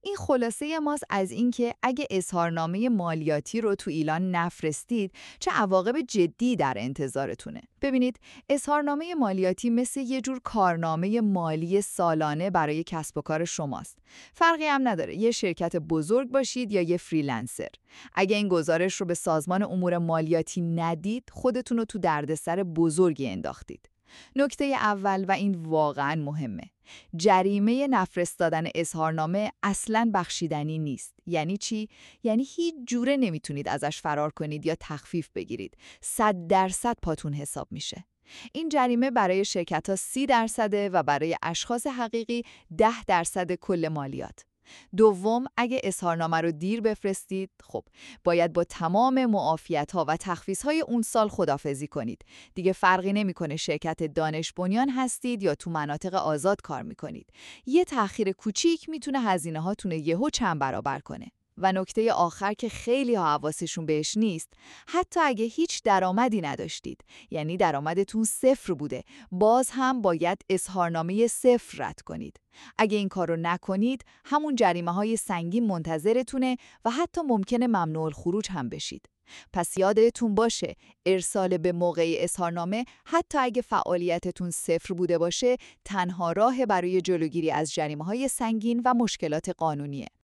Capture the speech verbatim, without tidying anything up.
این خلاصه ماست از اینکه اگه اظهارنامه مالیاتی رو تو ایلان نفرستید، چه عواقب جدی در انتظارتونه. ببینید، اظهارنامه مالیاتی مثل یه جور کارنامه مالی سالانه برای کسب و کار شماست. فرقی هم نداره یه شرکت بزرگ باشید یا یه فریلنسر. اگه این گزارش رو به سازمان امور مالیاتی ندید، خودتون رو تو دردسر بزرگی انداختید. نکته اول و این واقعاً مهمه. جریمه نفرستادن اظهارنامه اصلاً بخشیدنی نیست. یعنی چی؟ یعنی هیچ جوره نمیتونید ازش فرار کنید یا تخفیف بگیرید. صد درصد پاتون حساب میشه. این جریمه برای شرکت‌ها سی درصده و برای اشخاص حقیقی ده درصد کل مالیات. دوم، اگه اظهارنامه رو دیر بفرستید، خب باید با تمام معافیت‌ها و تخفیض‌های اون سال خداحافظی کنید. دیگه فرقی نمی‌کنه شرکت دانش بنیان هستید یا تو مناطق آزاد کار می‌کنید. یه تأخیر کوچیک میتونه هزینه‌هاتون رو یهو چند برابر کنه. و نکته آخر که خیلی ها حواسشون بهش نیست، حتی اگه هیچ درآمدی نداشتید، یعنی درآمدتون صفر بوده، باز هم باید اظهارنامه صفر رد کنید. اگه این کارو نکنید، همون جریمه‌های سنگین منتظرتونه و حتی ممکنه ممنوع الخروج هم بشید. پس یادتون باشه، ارسال به موقع اظهارنامه حتی اگه فعالیتتون صفر بوده باشه، تنها راه برای جلوگیری از جریمه‌های سنگین و مشکلات قانونیه.